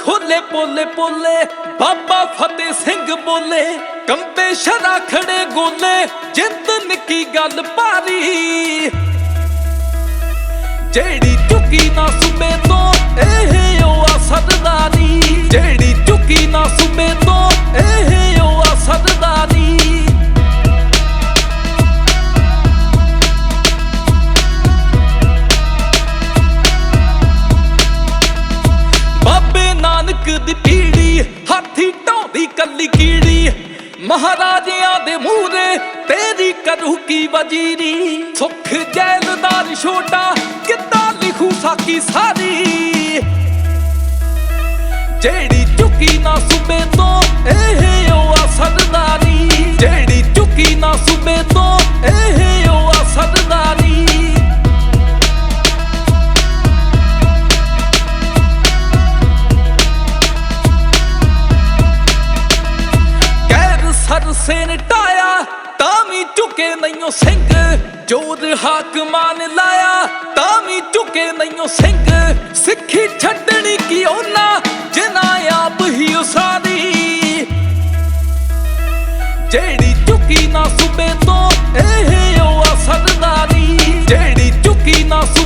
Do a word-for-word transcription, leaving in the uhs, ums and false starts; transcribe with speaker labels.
Speaker 1: खोले पोले पोले बाबा फतेह सिंह बोले कंबे शरा खड़े गोले जिंद निकी गल भारी जेड़ी चुकी ना सुबे तो एह ओ आ सरदारी जेड़ी चुकी ना सुबे तो एह ओ आ सरदारी नानक दी पीड़ी हाथी ढोंदी कली कीड़ी महाराजियां दे मूरे तेरी करू की वजीरी सुख जैलदार छोटा कितना लिखू साकी सारी जेड़ी चुकी ना सुबे तो एह ओ आ सरदारी जेड़ी चुकी ना सुबे तो एह ओ आ सरदारी सर से नटाया तामी चुके नहीं सिंह जोर हाक मान लाया तामी चुके नहीं सिंह सिखी छड़नी की ओना जिना आप ही उसारी जेड़ी चुकी ना सुबे तो एह ओ आ सरदारी जेड़ी चुकी ना